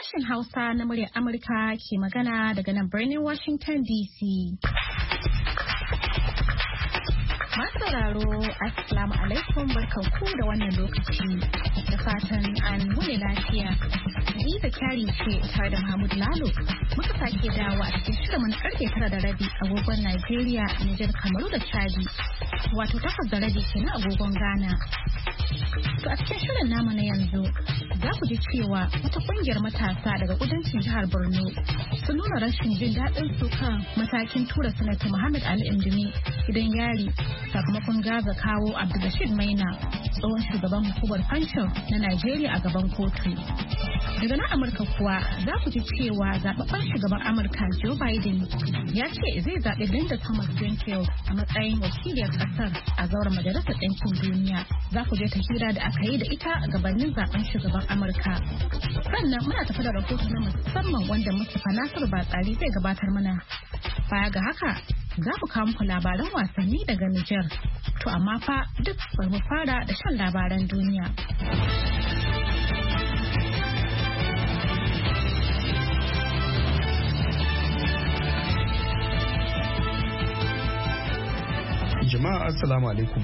Sashen Hausa na muryar Amurka ke magana daga nan birnin Washington DC. Masu sauraro, Assalamu alaikum, barkanku da wannan lokaci. Da fatan an wuni lafiya. Hadiza Kyari ce tare da Mahmud Lalo. Muka sake dawo a cikin shirin karfe 9:30 agogon Najeriya, Nijar, Kamaru da Chadi. Wato 8:30 kenan agogon Ghana. To a cikin shirin namu na yanzu za ku ji cewa wata kungiyar matasa daga kudancin jihar Borno sun nuna rashin jin daɗin su kan matakin tura sanata Muhammad Ali Indimi gidan yari sakamakon gaza kawo Abdulrashid Maina tsohon shugaban hukumar fansho na Najeriya a gaban kotu. Daga nan Amurka kuwa za ku ji cewa zababben shugaban Amurka Joe Biden ya ce zai zaɓi Linda Thomas Greenfield a matsayin wakiliyar ƙasar a zauren majalisar ɗinkin duniya. Za ku je ta hira da aka yi da ita a gabanin zaben shugaban Amurka. Sannan muna tafi da rahoto na musamman wanda Mustapha Nasiru Batsari zai gabatar mana. Baya ga haka za mu kawo muku labaran wasanni daga Nijar. To amma fa duk bari mu fara da shan labaran duniya. Jama'a assalamu alaikum.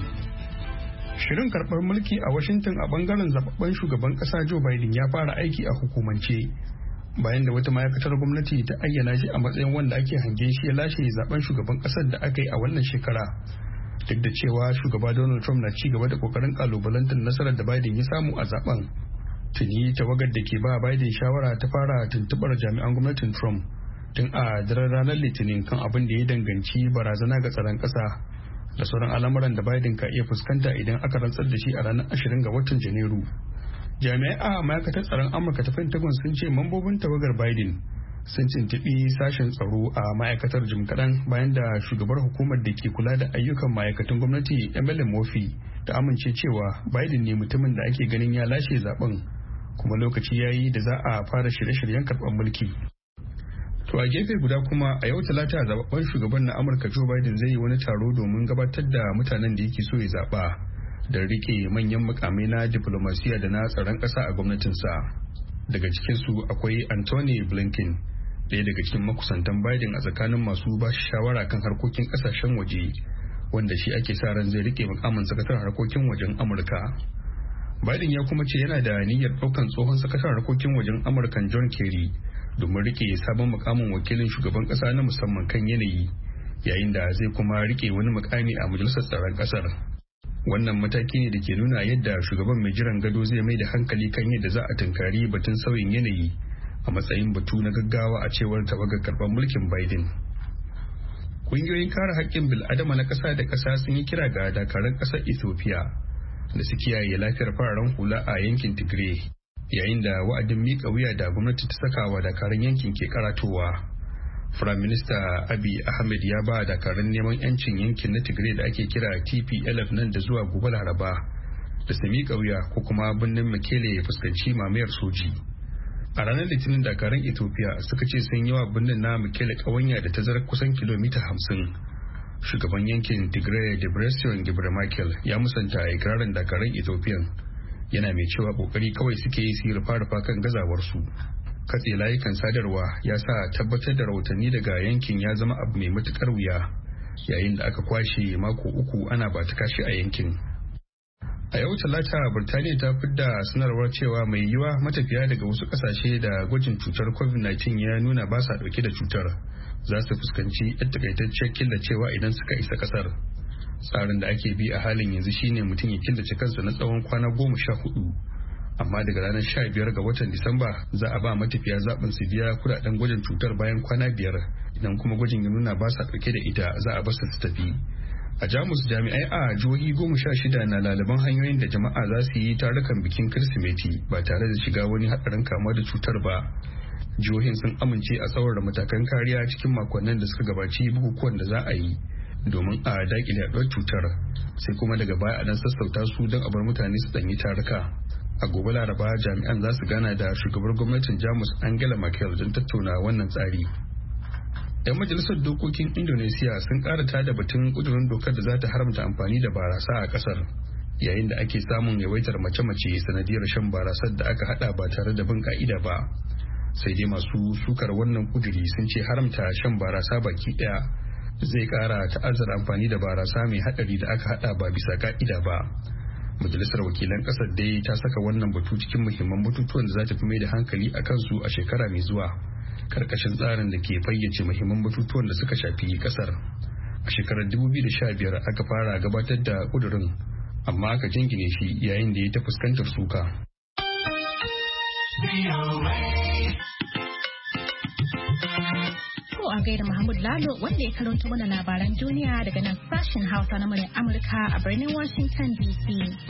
Shirin karɓar mulki a Washington a bangaren zababben shugaban ƙasa Joe Biden ya fara aiki a hukumance bayan da wata ma'aikatar gwamnati ta ayyana shi a matsayin wanda ake hangen shi ya lashe zaben shugaban ƙasar da aka yi a wannan shekara. Duk da cewa shugaba Donald Trump na ci gaba da kokarin kalubalantar nasarar da Biden ya samu a zaben. Tuni tawagar da ke ba Biden shawara ta fara tuntuɓar jami'an gwamnatin Trump tun a daren ranar Litinin kan abin da ya danganci barazana ga tsaron ƙasa da sauran al'amuran da Biden ka iya fuskanta idan aka rantsar da shi a ranar 20 ga watan Janairu. Jami'ai a ma'aikatar tsaron Amurka ta Pentagon sun ce mambobin tawagar Biden sun tuntuɓi sashen tsaro a ma'aikatar jim kaɗan bayan da shugabar hukumar da ke kula da ayyukan ma'aikatan gwamnati Emily Murphy ta amince cewa Biden ne mutumin da ake ganin ya lashe zaben kuma lokaci ya yi da za a fara shirye-shiryen karɓar mulki. To a gefe guda kuma a yau talata zababben shugaban na Amurka Joe Biden zai yi wani taro domin gabatar da mutanen da yake so ya zaba da rike manyan mukamai na diplomasiya da na tsaron ƙasa a gwamnatinsa. Daga cikinsu akwai Anthony Blinken, ɗaya daga cikin makusantan Biden a tsakanin masu ba shi shawara kan harkokin ƙasashen waje, wanda shi ake sa ran zai rike mukamin sakataren harkokin wajen Amurka. Biden ya kuma ce yana da niyyar ɗaukan tsohon sakataren harkokin wajen Amurkan John Kerry domin rike sabon mukamin wakilin shugaban kasa na musamman kan yanayi, yayin da zai kuma rike wani mukami a majalisar tsaron kasar. Wannan mataki ne da ke nuna yadda shugaban mai jiran gado zai mai da hankali kan yadda za a tunkari batun sauyin yanayi a matsayin batu na gaggawa a cewar tawagar karɓar mulkin Biden. Ƙungiyoyin kare haƙƙin bil'adama na ƙasa da ƙasa sun yi kira ga dakarun ƙasar Ethiopia da su kiyaye lafiyar fararen hula a yankin Tigray, yayin da wa'adin miƙa wuya da gwamnati ta saka wa dakarun yankin ke karatowa. Firayim Minista Abiy Ahmed ya ba dakarun neman yancin yankin na Tigray da ake kira TPLF nan da zuwa gobe Laraba da su miƙa wuya ko kuma birnin Mekele ya fuskanci mamayar soji. A ranar Litinin dakarun Ethiopia suka ce sun yi wa birnin na Mekele ƙawanya da tazarar kusan kilomita 50. Shugaban yankin Tigray Debretsion Gebremichael ya musanta ikirarin dakarun Ethiopian, yana mai cewa kokari kawai suke yi su rufa kan gazawarsu. Katse layukan sadarwa ya sa tabbatar da rahotanni daga yankin ya zama abu mai matukar wuya, yayin da aka kwashe mako uku ana ba ta kashi a yankin. A yau talata Birtaniya ta fidda sanarwar cewa mai yiwa matafiya daga wasu kasashe da gwajin cutar COVID-19 ya nuna ba sa dauke da cutar za su fuskanci yan takaitaccen killacewa idan suka isa kasar. Tsarin da ake bi a halin yanzu shine mutum ya killace kansa na tsawon kwana 14, amma daga ranar 15 ga watan Disamba za a ba matafiya zaɓin su biya kudaden gwajin cutar bayan kwana 5, idan kuma gwajin ya nuna ba sa ɗauke da ita za a basu su tafi. A Jamus jami'ai a jihohi 16 na laliban hanyoyin da jama'a za su yi tarukan bikin Kirsimeti ba tare da shiga wani haɗarin kamuwa da cutar ba. Jihohin sun amince a tsawara matakan kariya cikin makonnin da suka gabaci bukukuwan da za a yi domin a daƙile yaɗuwar cutar, sai kuma daga baya a dan sassauta su don a bar mutane su ɗanyi taruka. A gobe Laraba jami'an za su gana da shugabar gwamnatin Jamus Angela Merkel don tattauna wannan tsari. 'Yan majalisar dokokin Indonesia sun karata da batun kudurin dokar da za ta haramta amfani da barasa a kasar, yayin da ake samun yawaitar mace-mace sanadiyar shan barasar da aka hada ba tare da bin ka'ida ba. sai dai masu sukar wannan kuduri sun ce haramta shan barasa baki daya zai kara ta'azzara amfani da barasa mai hadari da aka hada ba bisa ka'ida ba. Majalisar wakilan kasar dai ta saka wannan batu cikin muhimman batutuwan da za ta fi mai da hankali a kansu a shekara mai zuwa, karkashin tsarin da ke fayyace muhimman batutuwan da suka shafi kasar. A shekarar 2015 aka fara gabatar da kudurin, amma aka jingine shi yayin da ya ta fuskantar suka. A gaida Mahmud Lalo wanda ya karanta mana labaran duniya daga nan sashen Hausa na muryar Amurka a birnin Washington DC.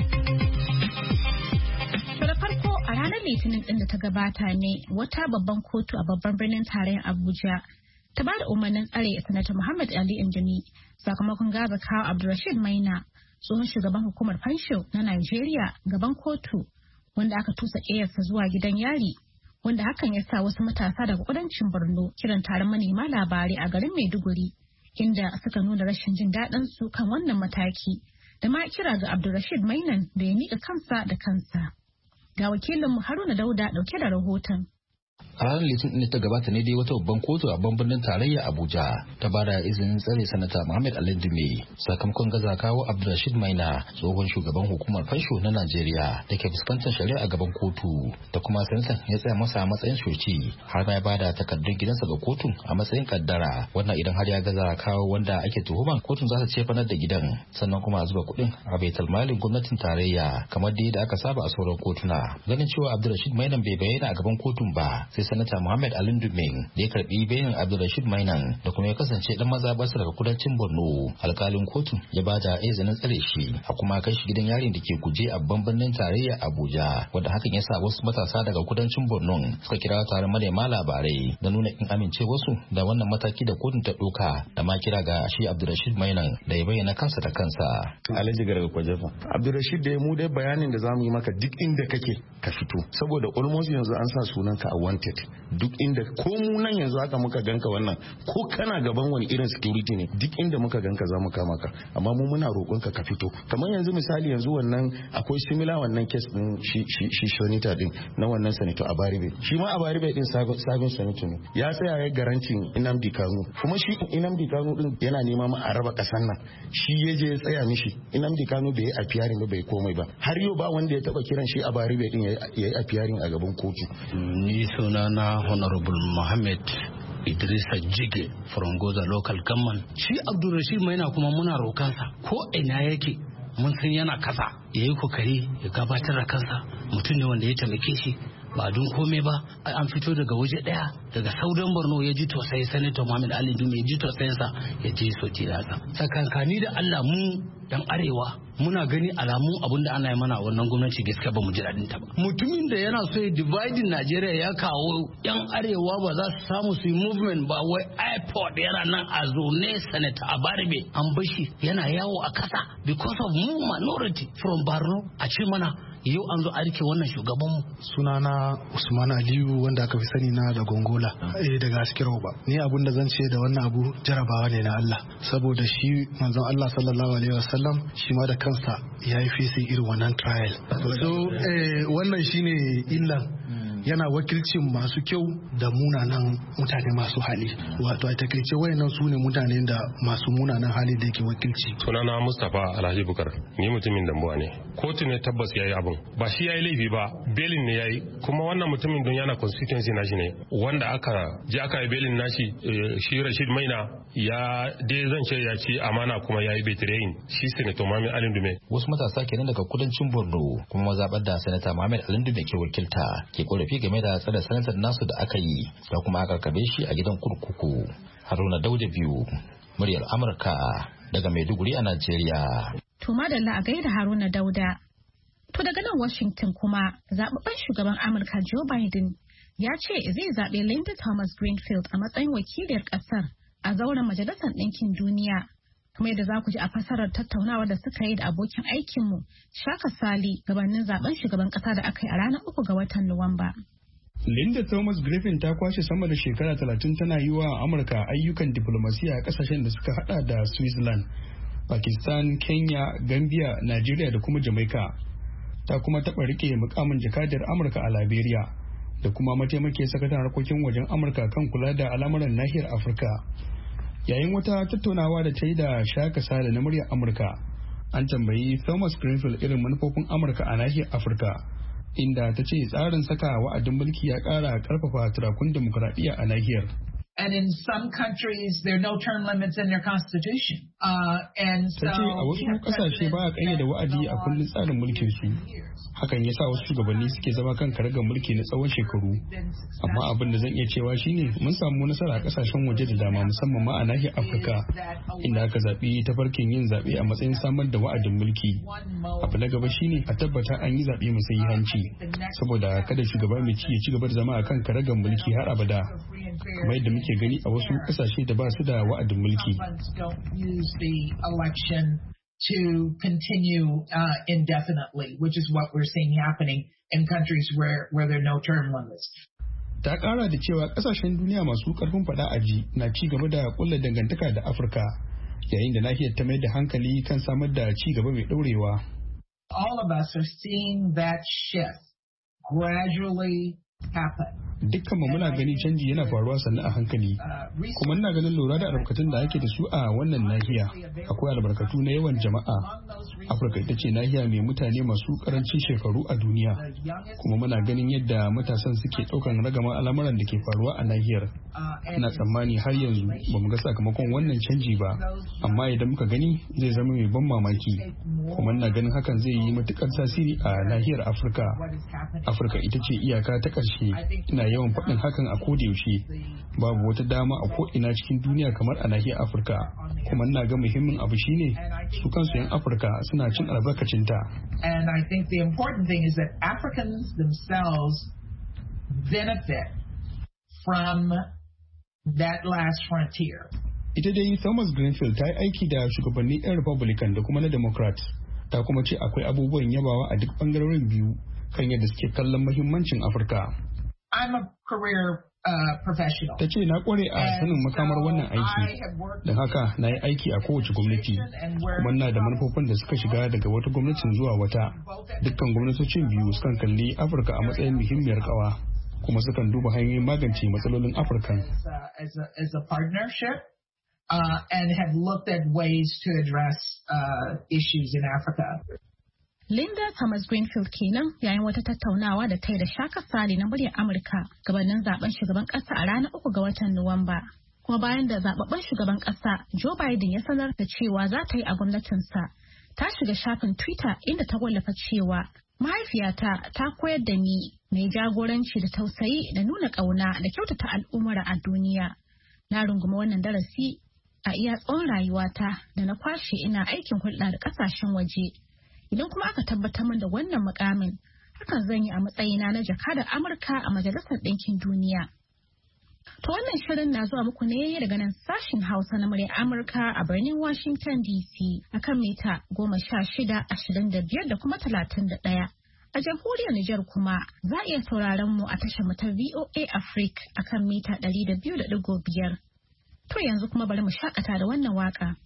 Da farko a ranar Litinin din da ta gabata ne wata babban kotu a babban birnin tarayyar Abuja ta ba da umarnin tsare Sanata Muhammad Ali Indimi sakamakon gaza kawo Abdulrashid Maina, tsohon shugaban hukumar fansho na Najeriya, gaban kotu wanda aka tusa ƙeyarsa zuwa gidan yari, wanda hakan ya sa wasu matasa daga kudancin Borno kiran taron manema labarai a garin Maiduguri, inda suka nuna rashin jin daɗin su kan wannan mataki da ma kira ga Abdulrashid Mainan da ya miƙa kansa da kansa. Ga wakilinmu Haruna Dauda ɗauke da rahoton. A ranar Litinin da ta gabata ne dai wata babban kotu a birnin tarayya Abuja ta bada izinin tsare Sanata Muhammad Ali Indimi sakamakon gaza kawo Abdulrashid Maina, tsohon shugaban hukumar fansho na Najeriya da ke fuskantar shari'a a gaban kotu, da kuma sanatan ya tsaya masa a matsayin shoci har ma ya bada takardun gidansa ga kotun a matsayin kaddara, wannan idan har ya gaza kawo wanda ake tuhuman kotun za ta cefanar da gidan sannan kuma a zuba kuɗin a baitul malin gwamnatin tarayya kamar da aka saba a sauran kotuna. Ganin cewa Abdulrashid Mainan bai bayyana a gaban kotun ba, sai Sanata Muhammad Ali Indimi da ya karbi bayanin Abdulrashid Mainan da kuma ya kasance dan mazabarsa daga kudancin Borno, alkalin kotun ya bada izinin tsare shi a kuma kai shi gidan yarin da ke Kuje a birnin tarayya Abuja, wanda hakan ya sa wasu matasa daga kudancin Borno suka kira taron manema labarai da nuna kin amincewarsu da wannan mataki da kotun ta doka, da ma kira ga shi Abdulrashid Mainan da ya bayyana kansa da kansa. Alhaji Garba Kwajefa, Abdulrashid da mu dai bayanin da zamu yi maka duk inda kake ka fito, saboda almost yanzu an sa sunanka a wanted duk inda, ko mu nan yanzu haka muka ganka wannan, ko kana gaban wani irin security ne, duk inda muka ganka za mu kama ka, amma mu muna roƙonka ka fito. Kamar yanzu misali yanzu wannan akwai similar wannan case din shi Shonita din na wannan senator Abaribe, shi ma Abaribe din sabon senator ne, ya tsaya ya garancin Nnamdi Kanu, kuma shi Nnamdi Kanu din yana nema ma a raba kasan nan, shi ya je ya tsaya mishi. Nnamdi Kanu bai appearing ba, bai komai ba, har yau ba wanda ya taba kiran shi Abaribe din yayi appearing a gaban kotu. Ni sunana Honorable Mohammed Idrisa Jige from Goza Local Government. Shi Abdulrashid Maina kuma muna rokansa ko ina yake, mun san yana kasa, ya yi kokari ya gabatar da kansa. Mutum ne wanda ya taimake shi ba don komai ba, an fito daga waje daya daga saudan Borno, ya ji tausayi Senator Muhammad Ali Indimi, ya ji tausayinsa, ya je soki daga tsakankani da Allah. Mu dan arewa muna gani alamun abin da ana yi mana wannan gwamnati gaskiya ba mu ji daɗin ta ba. Mutumin da yana so ya dividing Najeriya ya kawo yan arewa ba za su samu su yi movement ba, wai airport yana nan a zone Senator Abaribe an bashi yana yawo a kasa because of mu minority from Borno, a ce mana yau an zo a rike wannan shugabanmu. Sunana Usman Aliyu wanda aka fi sani na da Gongola daga Askirauba. Ni abun da zan ce da wannan abu jarabawa ne na Allah, saboda shi manzon Allah sallallahu alaihi wasallam shi ma da kansa ya yi fesi irin wannan trial. So wannan shine illan, yana wakilcin masu kyau da munanan mutane masu hali, wato a takaice wayannan su ne mutane da masu munanan hali da yake wakilci. Sunana Mustapha Alhaji Bukar, ni mutumin Dambuwa ne. Kotu ne tabbas yayi abun, ba shi yayi laifi ba, belin ne yayi, kuma wannan mutumin don yana constituency nashi ne, wanda aka je aka yi belin nashi. Shi Rashid Maina ya dai zan ce ya ci amana kuma yayi betrayin shi Senator Muhammad Ali Indimi. Wasu matasa kenan daga kudancin Borno kuma mazabar da Senator Muhammad Ali Indimi ke wakilta ke korafi game da tsare sanatar nasu da aka yi da kuma aka karkabe shi a gidan kurkuku. Haruna Dauda biyu, muryar Amurka daga Maiduguri a Najeriya. To madalla a gaida Haruna Dauda. To daga nan Washington kuma zababben shugaban Amurka Joe Biden ya ce zai zaɓe Linda Thomas Greenfield a matsayin wakiliyar ƙasar a zauren Majalisar Ɗinkin Duniya. Kuma yadda za ku ji a fasarar tattaunawa da suka yi da abokin aikinmu Shaka Sali gabanin zaben shugaban ƙasa da aka yi a ranar 3 ga watan Nuwamba. Linda Thomas Greenfield ta kwashe sama da shekara 30 tana yi wa Amurka ayyukan diplomasiya a kasashen da suka hada da Switzerland, Pakistan, Kenya, Gambia, Nigeria da kuma Jamaica. Ta kuma taɓa rike mukamin jakadiyar Amurka a Liberia da kuma mataimakiyar sakataren harkokin wajen Amurka kan kula da al'amuran nahiyar Afirka. Yayin wata tattaunawa da ta yi da Shaka Sale na muryar Amurka, an tambayi Thomas Greenfield irin manufofin Amurka a nahiyar Afirka, inda ta ce tsarin saka wa'adin mulki ya ƙara ƙarfafa turakun dimokuraɗiyya a nahiyar. And in some countries, there are no term limits in their constitution. Ta ce a wasu ƙasashe ba a ƙayyade wa'adi a kundin tsarin mulkin su. Hakan ya sa wasu shugabanni suke zama kan karagar mulki na tsawon shekaru. Amma abin da zan iya cewa shine mun samu nasara a ƙasashen waje da dama, musamman ma a nahiyar Afirka, inda aka zaɓi tafarkin yin zaɓe a matsayin samar da wa'adin mulki. Abu na gaba shine a tabbata an yi zaɓe mai sahihanci, saboda kada shugaba mai ci ya ci gaba da zama a kan karagar mulki har abada. Kamar yadda muke gani a wasu kasashe da ba su da wa'adin mulki. To continue indefinitely, which is what we're seeing happening in countries where there are no term limits. Ta kara da cewa kasashen duniya masu karfin fada aji na ci gaba da kulla dangantaka da Afirka, yayin da nahiyar ta mai da hankali kan samar da ci gaba mai daurewa. All of us are seeing that shift gradually happen. Dukkan mu muna gani canji yana faruwa sannan a hankali, kuma ina ganin lura da albarkatun da ake da su a wannan nahiya. Akwai albarkatu na yawan jama'a. Afirka ita ce nahiya mai mutane masu karancin shekaru a duniya, kuma muna ganin yadda matasan suke ɗaukan ragaman al'amuran da ke faruwa a nahiyar. Ina tsammani har yanzu ba mu ga sakamakon wannan canji ba, amma idan muka gani zai zama mai ban mamaki, kuma ina ganin hakan zai yi matukar tasiri a nahiyar Afirka. Afirka ita ce iyaka ta ƙarshe. Ina yawan faɗin hakan a koda yaushe. Babu wata dama a ko'ina cikin duniya kamar a nahiyar Afirka, kuma ina ga muhimmin abu shine su kansu 'yan Afirka suna cin albarkacinta. And I think the important thing is that Africans themselves benefit from that last frontier. Ita dai Thomas Greenfield ta yi aiki da shugabannin 'yan Republican da kuma na Democrat, ta kuma ce akwai abubuwan yabawa a duk bangarorin biyu kan yadda suke kallon muhimmancin Afirka. I'm a career professional. Ta ce na kware a sanin makamar wannan aiki, don haka na yi aiki a kowace gwamnati, kuma na da manufofin da suka shiga daga wata gwamnatin zuwa wata. Dukkan gwamnatocin biyu sukan kalli Afirka a matsayin muhimmiyar kawa, kuma sukan duba hanyoyin magance matsalolin Afirka. As a partnership, and have looked at ways to address issues in Africa. Linda Thomas Greenfield kenan yayin wata tattaunawa da ta yi da Shaka Sale na muryar Amurka gabanin zaben shugaban kasa a ranar 3 ga watan Nuwamba. Kuma bayan da zababben shugaban kasa Joe Biden ya sanar da cewa za ta yi a gwamnatinsa, ta shiga shafin Twitter inda ta wallafa cewa mahaifiyata ta koyar da ni mai jagoranci da tausayi da nuna ƙauna da kyautata al'umma a duniya. Na rungumi wannan darasi a iya tsawon rayuwata da na kwashe ina aikin hulɗa da ƙasashen waje. Idan kuma aka tabbatar min da wannan mukamin, hakan zan yi a matsayina na jakadar Amurka a Majalisar Ɗinkin Duniya. To wannan shirin na zuwa muku ne daga nan sashin Hausa na muryar Amurka a birnin Washington DC akan mita 16, 25 da kuma 31. A jamhuriyar Nijar kuma za a iya sauraron mu a tashar mu ta VOA Africa akan mita 200.5. To yanzu kuma bari mu shakata da wannan waka.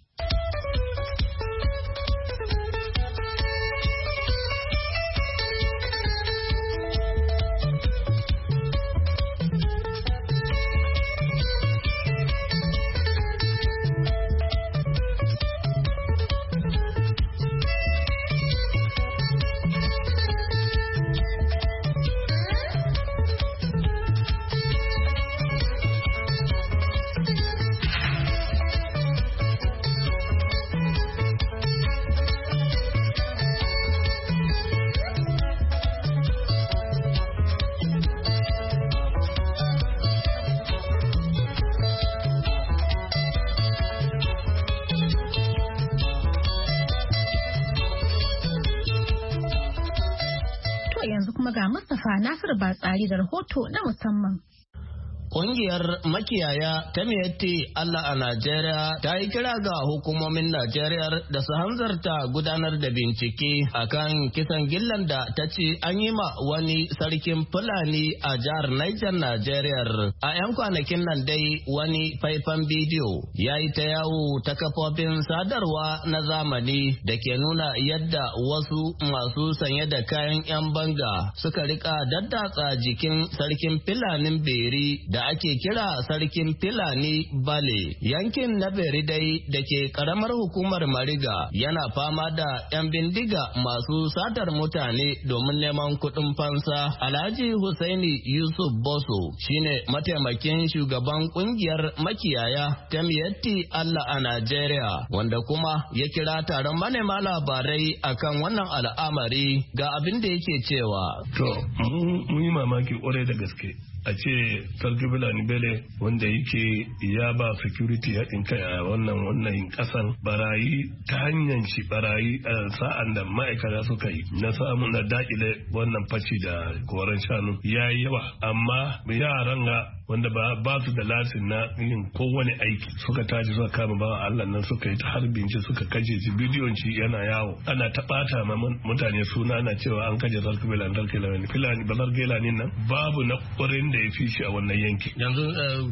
Yanzu kuma ga Mustapha Nasiru Batsari da rahoto na musamman. Ƙungiyar makiyaya ta Miyetti Allah a Najeriya ta yi kira ga hukumomin Najeriya da su hanzarta gudanar da bincike akan kisan gillan da ta ce an yi ma wani sarkin Fulani a jihar Niger Najeriya. A 'yan kwanakin nan dai wani faifan bidiyo ya yi ta yawo ta kafofin sadarwa na zamani da ke nuna yadda wasu masu sanye da kayan 'yan banga suka rika daddatsa jikin sarkin Filanin Beri da ake kira sarkin Filani Bale. Yankin na Beri dai da ke karamar hukumar Mariga yana fama da 'yan bindiga masu satar mutane domin neman kuɗin fansa. Alhaji Hussaini Yusuf Boso shine mataimakin shugaban kungiyar makiyaya ta Miyetti Allah a Najeriya, wanda kuma ya kira taron manema labarai akan wannan al'amari ga abin da yake cewa. To, mun yi mamaki kwarai da gaske. A ce sarki Fulani Bele wanda yake ya ba security haɗin kai a wannan ƙasan barayi ta hanyar shi barayi a sa'an da ma'aikata suka yi na samu na daƙile wannan fashi da koren shanu ya yi yawa, amma yaran ga wanda ba su da lasin na yin kowane aiki suka tashi suka kama bawa Allah nan suka yi ta harbin shi suka kaje shi, bidiyon shi yana yawo ana ta ɓata ma mutane suna na cewa an kaje sarki Fulani Fulani nan babu na ƙwarin da ya fi shi a wannan yanki. Yanzu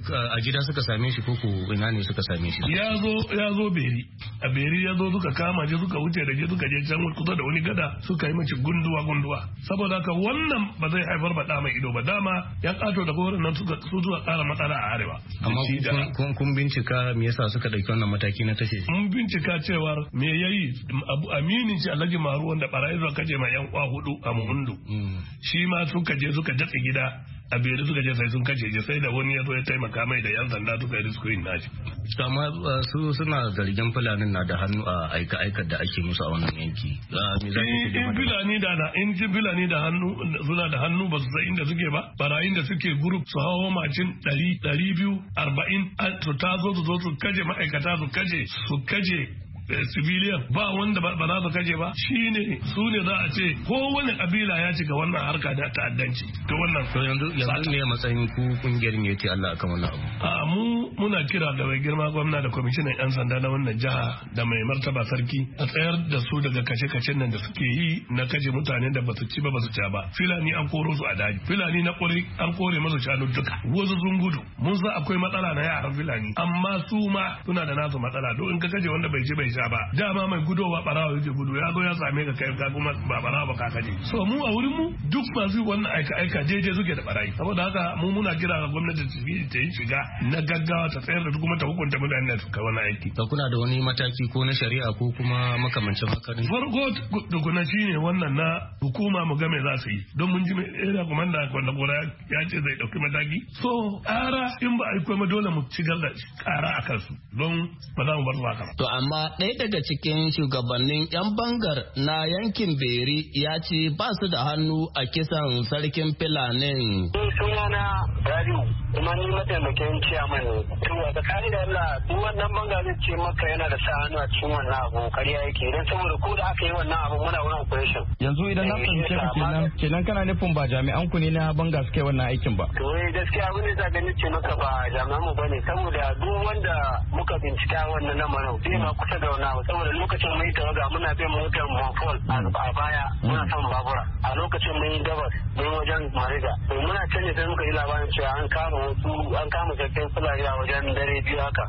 a gida suka same shi koko ina ne suka same shi? Ya zo Beri. A Beri ya zo suka kama shi suka wuce da je suka je can kusa da wani gada suka yi mace gunduwa. Saboda haka wannan ba zai haifar ba da mai ido ba, dama ya kato da gorin nan su zuwa ƙara matsala a arewa. Amma kun bincika me yasa suka ɗauki wannan mataki na tashe? Mun bincika cewar me yayi aminin shi Alhaji Maru wanda barayi zuwa kaje ma yan kwa 4 a Muhundu. Shi ma suka je suka datse gida a Beri suka je sai sun kace je sai da wani ya zo ya taimaka mai da yan sanda suka yi riskuin nashi. Amma su suna zargin Fulanin na da hannu a aika da ake musu a wannan yanki. In Fulani da hannu suna da hannu ba su san inda suke ba, barayin da suke gurup su hawo macin 240 su tazo su zo su kaje ma'aikata su kaje civilian ba wanda ba za su kaje ba, su ne za a ce kowane kabila ya shiga wannan harka da ta'addanci to wannan yanzu ne matsayin ku kungiyar me yace Allah akan wannan abu. Muna kira da mai girma gwamna da kwamishinan yan sanda na wannan jiha da mai martaba sarki a tsayar da su daga kashe-kashen nan da suke yi na kashe mutanen da basu ci ba basu ca ba. Fulani an koro su a daji, Fulani na kore an kore masu shanu duka, wasu sun gudu. Mun san akwai matsala na yaran Fulani amma su ma suna da nasu matsala, don in ka kashe wanda bai ci bai ba dama mai gudowa barawa yake gudu ya zo ya same ka kai ka kuma ba barawa ba ka kaje. So mu a wurin mu duk masu wannan aika daidai suke da barayi, saboda haka mu muna kira ga gwamnati ta yi shiga na gaggawa ta tsayar da kuma ta hukunta mutane da suka wani aiki. To kuna da wani mataki ko na shari'a ko kuma makamancin haka ne? Farko tukuna shine wannan na hukuma mu ga me za su yi, don mun ji area commander wanda gora ya ce zai dauki mataki. So ƙara in ba a yi kuma dole mu cigar da ƙara a kansu don ba za mu bar su haka ba. To amma ɗaya daga cikin shugabannin 'yan bangar na yankin Beri ya ce ba su da hannu a kisan sarkin Filanin. Sunana Rabiu, kuma ni mataimakin ciyaman ne. To a tsakani da Allah duk wannan banga zai ce maka yana da sa hannu a cikin wannan abu kariya yake, don saboda ko da aka yi wannan abu muna wurin operation. Yanzu idan na fahimce ka kenan kana nufin ba jami'an ku ne na banga suka yi wannan aikin ba. To gaskiya abin da za ka ce maka ba jami'an mu bane, saboda duk wanda muka bincika wannan lamarin zai ma kusa da wannan abu, saboda lokacin mai tawaga muna bin motar Monfol a baya muna son babura, a lokacin mun yi gabas mun wajen Mariga, to muna canje sai muka yi labarin cewa an kama sarkin Fulani a wajen dare 2 haka.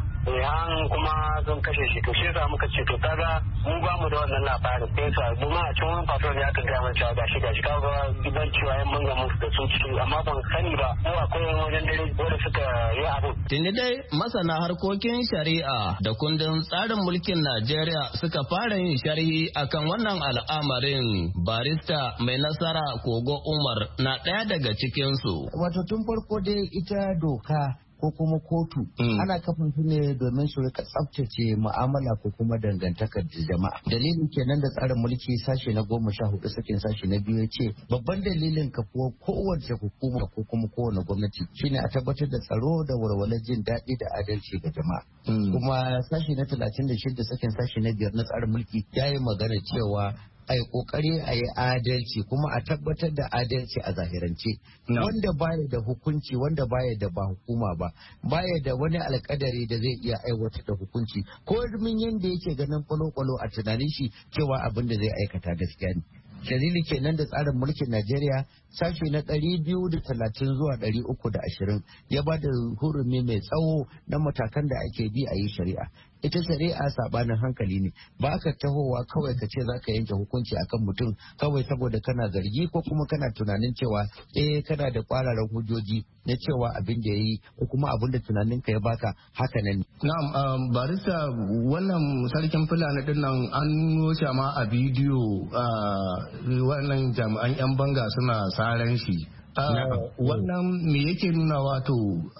An kuma sun kashe shi, to shi yasa muka ce to kaga mu ba mu da wannan labarin, sai sa domin a cikin wani patrol ya ka gaya cewa gashi kaga gidan cewa yan manga musu da su ciki, amma ban sani ba ko akwai wajen dare wanda suka yi abu. Tuni dai masana harkokin shari'a da kundin tsarin mulkin Najeriya suka fara yin sharhi akan wannan al'amarin. Barista mai nasara Kogo Umar na ɗaya daga cikinsu. Wato tun farko dai ita doka ko kuma kotu ana kafin su ne domin su rika tsaftace mu'amala ko kuma dangantakar da jama'a. Dalilin kenan da tsarin mulki sashe na 14 sakin sashe na 2 ya ce babban dalilin kafuwar kowace hukuma ko kuma kowane gwamnati shine a tabbatar da tsaro da walwalar jin daɗi da adalci ga jama'a. Kuma sashe na 36 sakin sashe na 5 na tsarin mulki ya yi magana cewa a yi kokari a yi adalci kuma a tabbatar da adalci a zahirance. Wanda baya da hukunci, wanda baya da ba hukuma ba, baya da wani alkadari da zai iya aiwatar da hukunci ko min yanda yake ganin kwalo-kwalo a tunanin shi cewa abin da zai aikata gaskiya ne. Dalili kenan da tsarin mulkin Najeriya sashi na 230 zuwa 320 ya ba da hurumi mai tsawo na matakan da ake bi a yi shari'a. Ita shari'a sabanin hankali ne, ba ka tahowa kawai ka ce za ka yanke hukunci akan mutum kawai saboda kana zargi ko kuma kana tunanin cewa kana da kwararan hujjoji na cewa abin da ya yi ko kuma abin da tunanin ka ya baka haka nan. Na'am, barista wannan sarkin Fulani din nan an nuna ma a bidiyo wannan jami'an 'yan banga suna saran shi. Wannan me yake nuna wato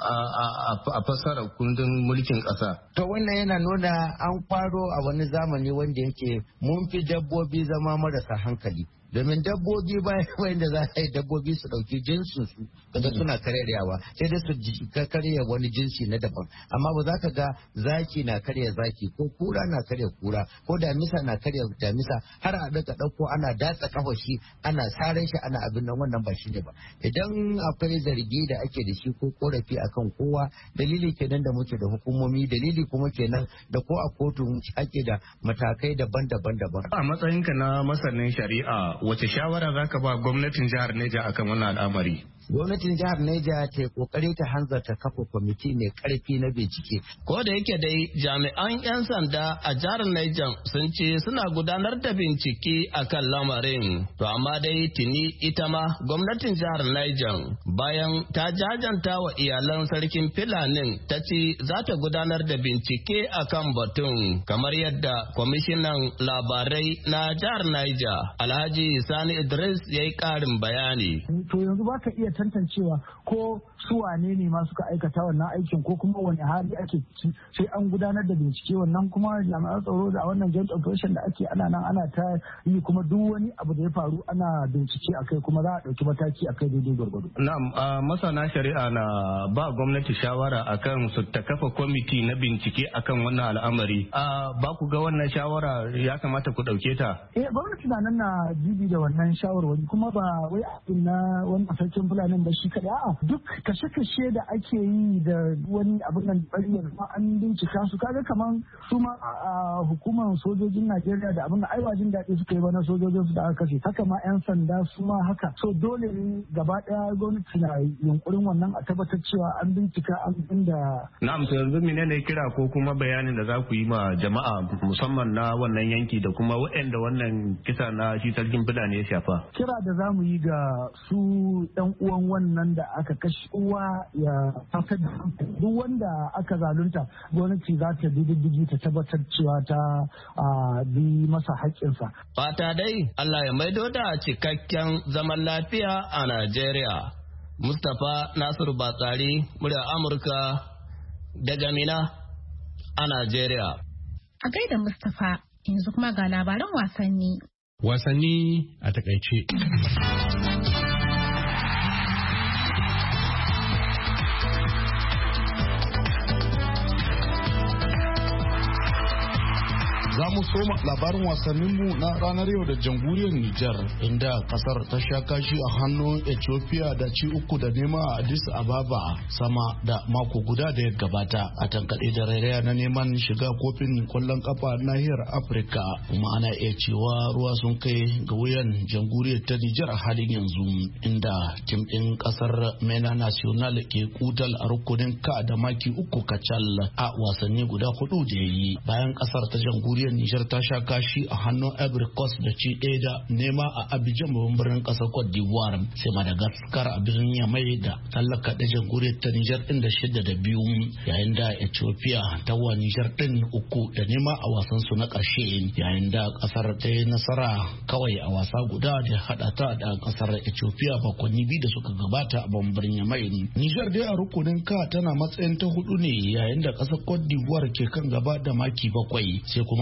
a fassara kundin mulkin ƙasa? To wannan yana nuna an faro a wani zamani wanda yake mun fi dabbobi zama marasa hankali. Domin dabbobi bayan da za a yi dabbobi su ɗauki jinsin su kaga suna karyawa sai dai su karya wani jinsi na daban, amma ba za ka ga zaki na karya zaki ko kura na karya kura ko damisa na karya damisa har a daga ɗauko ana datsa kafa shi ana sare shi ana abin nan, wannan ba shi ne ba. Idan akwai zargi da ake da shi ko korafi akan kowa, dalili kenan da muke da hukumomi, dalili kuma kenan da ko a kotu ake da matakai daban-daban. A matsayinka na masanin shari'a, wace shawara za ka ba gwamnatin jihar Neja akan wannan al'amari? Gwamnatin jihar Neja ta yi kokari ta hanzarta kafa kwamiti mai karfi na bincike. Ko da yake dai jami'an 'yan sanda a jihar Neja sun ce suna gudanar da bincike akan lamarin. To amma dai tuni ita ma gwamnatin jihar Neja bayan ta jajanta wa iyalan sarkin Filanin ta ce za ta gudanar da bincike akan batun, kamar yadda kwamishinan labarai na jihar Neja Alhaji Sani Idris ya yi ƙarin bayani. To yanzu ba ka iya tantancewa ko su wane ne ma suka aikata wannan aikin ko kuma wani hali ake ciki, sai an gudanar da bincike. Wannan kuma jami'an tsaro da wannan joint operation da ake ana ta yi, kuma duk wani abu da ya faru ana bincike akai kuma za a ɗauki mataki akai daidai gwargwado. Na'am, masana shari'a na ba gwamnati shawara akan su ta kafa kwamiti na bincike akan wannan al'amari. Ba ku ga wannan shawara ya kamata ku ɗauke ta? Gwamnati na nan na jibi da wannan shawarwari, kuma ba wai na wannan sarkin Fulani ba shi kaɗai, a'a duk kashe-kashe da ake yi da wani abin nan bariyar ma an bincika su, kaga kaman su ma a hukumar sojojin Najeriya da abin da ai jin daɗi suka yi ba na sojojin su da aka kashe, haka ma 'yan sanda su ma haka. So dole ne gaba ɗaya gwamnati na yunkurin wannan a tabbatar cewa an bincika an inda. Na'am, to yanzu menene kira ko kuma bayanin da za ku yi ma jama'a musamman na wannan yanki da kuma waɗanda wannan kisa na shi sarkin Fulani ya shafa? Kira da za mu yi ga su ɗan uwan wannan da aka kashe, uwa ya tabbatar da duk wanda aka zalunta gwamnati za ta bi diddigi ta tabbatar cewa ta bi masa haƙƙinsa. Fata dai Allah ya maido da cikakken zaman lafiya a Najeriya. Mustapha Nasiru Batsari, murya Amurka daga Mina a Najeriya. A gaida Mustapha, yanzu kuma ga labaran wasanni. Wasanni a takaice. Za mu soma labarin wasanninmu na ranar yau da jamhuriyar Nijar, inda kasar ta sha kashi a hannun Ethiopia da ci 3-0 a Addis Ababa sama da mako guda da ya gabata a tankaɗe da rairaya na neman shiga kofin kwallon kafa nahiyar Afirka. Kuma ana iya cewa ruwa sun kai ga wuyan jamhuriyar ta Nijar a halin yanzu, inda tim ɗin kasar Mena National ke kutal a rukunin ka da maki 3 kacal a wasanni guda 4 da ya yi. Bayan kasar ta jamhuriyar Nijar ta sha kashi a hannun Ivory Coast da ci 1-0 a Abidjan babban birnin kasar Cote d'Ivoire, sai Madagascar a birnin Yamai da tallaka da jamhuriyar ta Nijar din da 6-2, yayin da Ethiopia ta wa Nijar din 3-0 a wasan su na ƙarshe, yayin da kasar ta yi nasara kawai a wasa guda da hada ta da kasar Ethiopia makonni 2 da suka gabata a babban birnin Yamai. Nijar dai a rukunin ka tana matsayin ta 4 ne, yayin da kasar Cote d'Ivoire ke kan gaba da maki 7, sai kuma kasar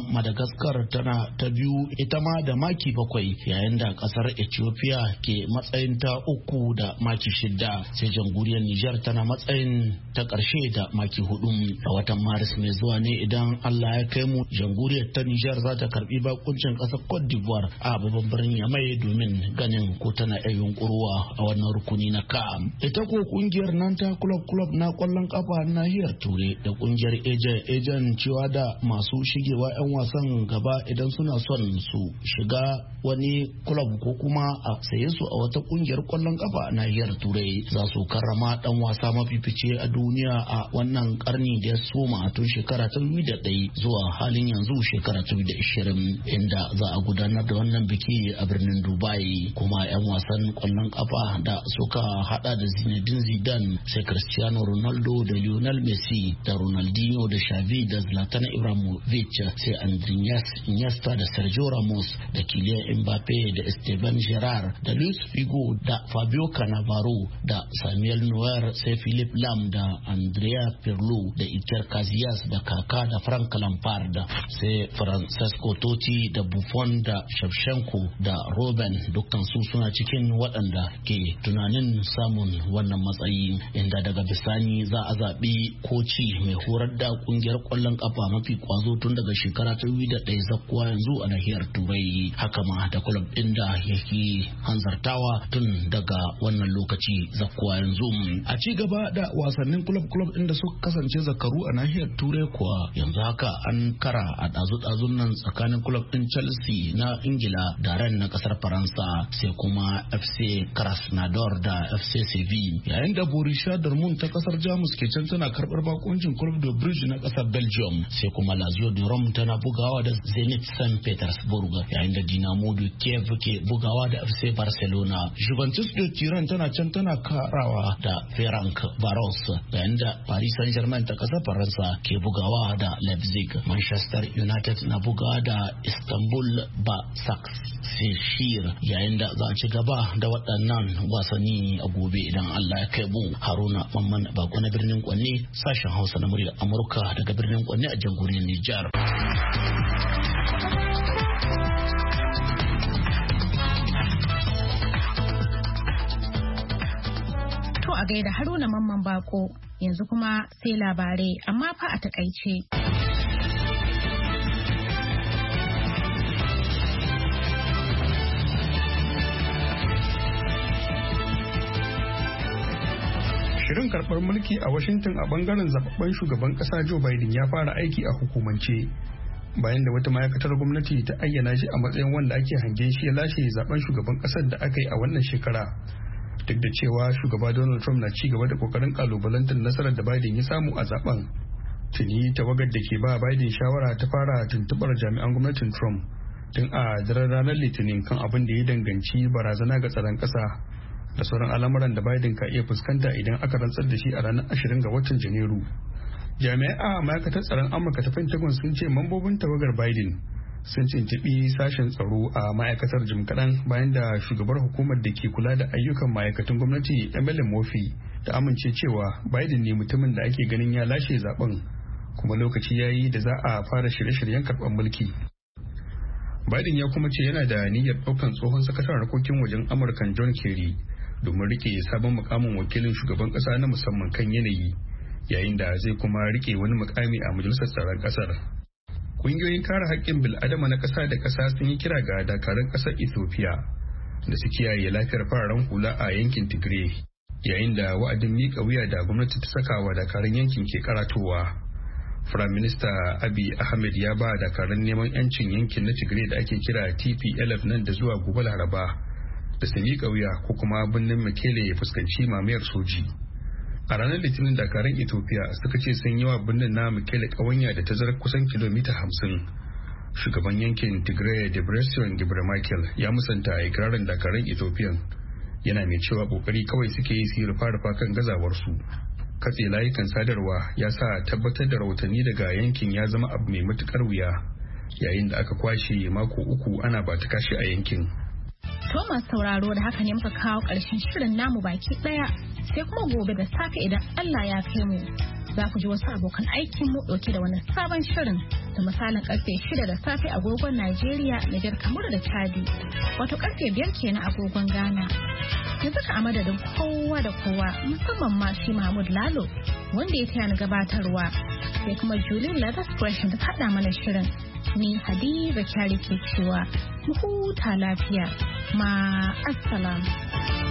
Madagascar tana ta biyu ita ma da maki 7, yayin da kasar Ethiopia ke matsayin ta 3 da maki 6, sai jamhuriyar Nijar tana matsayin ta ƙarshe da maki 4. A watan Maris mai zuwa ne idan Allah ya kai mu, jamhuriyar ta Nijar za ta karbi bakuncin kasar Cote d'Ivoire a babban birnin Yamai domin ganin ko tana iya yunkuruwa a wannan rukuni na ka. Ita ko kungiyar nan ta club na kwallon kafa nahiyar Turai da kungiyar ejen cewa da masu shigewa 'yan wasan gaba idan suna son su shiga wani club ko kuma a saye su a wata kungiyar kwallon kafa a nahiyar Turai za su karrama dan wasa mafifice a duniya a wannan karni da ya soma tun shekara 2001 zuwa halin yanzu shekara 2020, inda za a gudanar da wannan biki a birnin Dubai. Kuma 'yan wasan kwallon kafa da suka hada da Zinedine Zidane, sai Cristiano Ronaldo da Lionel Messi da Ronaldinho da Xavi da Zlatan Ibrahimovic, sai Andreas Iniesta da Sergio Ramos da Kylian Mbappe da Steven Gerrard da Luis Figo da Fabio Cannavaro da Samuel Neuer, sai Philippe Lam da Andrea Pirlo da Iker Casillas da Kaka da Frank Lampard, sai Francesco Totti da Buffon da Shevchenko da Robben, dukkan su suna cikin waɗanda ke tunanin samun wannan matsayi, inda daga bisani za a zaɓi koci mai horar da ƙungiyar ƙwallon ƙafa mafi kwazo tun daga shekara ta 2001 zakkuwa yanzu a nahiyar Turai. Haka ma da kulab ɗin da yake hanzartawa tun daga wannan lokaci zakkuwa yanzu. A ci gaba da wasannin kulab ɗin da suka kasance zakaru a nahiyar Turai kuwa yanzu haka an kara a ɗazu-ɗazun nan tsakanin kulab ɗin Chelsea na Ingila da Rennes na ƙasar Faransa, sai kuma FC Krasnodar da FC Sevilla, yayin da Borussia Dortmund ta ƙasar Jamus ke can tana karɓar bakuncin Club de Brugge na ƙasar Belgium, sai kuma Lazio de Rome tana bugawa da Zenit St. Petersburg, yayin da Dinamo de Kiev ke bugawa da FC Barcelona. Juventus de Turin tana can tana karawa da Ferenc Varos, yayin da Paris Saint-Germain ta ƙasar Faransa ke bugawa da Leipzig. Manchester United na bugawa da Istanbul Basaksehir, yayin da za a ci gaba da waɗannan wasanni a gobe idan Allah ya kai mu. Haruna Mamman Bako na birnin Kwanne, sashen Hausa na muryar Amurka daga birnin Kwanne a jamhuriyar Nijar. To a gaida Haruna Mamman Bako, yanzu kuma sai labarai amma fa a takaice. Shirin karɓar mulki a Washington a bangaren zababben shugaban ƙasa Joe Biden ya fara aiki a hukumance bayan da wata ma'aikatar gwamnati ta ayyana shi a matsayin wanda ake hangen shi ya lashe zaben shugaban ƙasar da aka yi a wannan shekara. Duk da cewa shugaba Donald Trump na ci gaba da kokarin kalubalantar nasarar da Biden ya samu a zaben. Tuni tawagar da ke ba Biden shawara ta fara tuntubar jami'an gwamnatin Trump tun a daren ranar Litinin kan abin da ya danganci barazana ga tsaron ƙasa da sauran al'amuran da Biden ka iya fuskanta idan aka rantsar da shi a ranar 20 ga watan Janairu. Jami'ai a ma'aikatar tsaron Amurka ta Pentagon sun ce mambobin tawagar Biden sun tuntuɓi sashen tsaro a ma'aikatar jim kaɗan bayan da shugabar hukumar da ke kula da ayyukan ma'aikatan gwamnati Emily Murphy ta amince cewa Biden ne mutumin da ake ganin ya lashe zaben, kuma lokaci ya yi da za a fara shirye-shiryen karɓar mulki. Biden ya kuma ce yana da niyyar ɗaukan tsohon sakataren harkokin wajen Amurkan John Kerry domin rike sabon mukamin wakilin shugaban kasa na musamman kan yanayi, yayin da zai kuma rike wani mukami a majalisar tsaron kasar. Kungiyoyin kare haƙƙin bil'adama na ƙasa da ƙasa sun yi kira ga dakarun ƙasar Ethiopia da su kiyaye lafiyar fararen hula a yankin Tigray, yayin da wa'adin miƙa wuya da gwamnati ta saka wa dakarun yankin ke karatowa. Firayim Minista Abiy Ahmed ya ba dakarun neman 'yancin yankin na Tigray da ake kira TPLF nan da zuwa gobe Laraba da su miƙa wuya ko kuma birnin Mekele ya fuskanci mamayar soji. A ranar Litinin dakarun Ethiopia suka ce sun yi wa birnin na Mekele ƙawanya da tazarar kusan kilomita 50. Shugaban yankin Tigray Debretsion Gebremichael ya musanta ikirarin dakarun Ethiopia, yana mai cewa kokari kawai suke yi su yi rufa-rufa kan gazawarsu. Katse layukan sadarwa ya sa tabbatar da rahotanni daga yankin ya zama abu mai matukar wuya, yayin da aka kwashe mako 3 ana ba ta kashi a yankin. Thomas sauraro da haka ne muka kawo ƙarshen shirin namu baki ɗaya, sai kuma gobe da safe idan Allah ya kai mu za ku ji wasu abokan aikin mu dauke da wani sabon shirin da misalin karfe 6 da safe agogon Najeriya, Nijar, Kamaru da Chadi. Wato karfe 5 kenan agogon Ghana. Yanzu ka a madadin kowa da kowa musamman ma shi Mahmud Lalo wanda ya taya ni gabatarwa sai kuma Julie Lathers Gresham da haɗa mana shirin. Ni Hadiza Kyari ke cewa mu huta lafiya. Ma assalamu.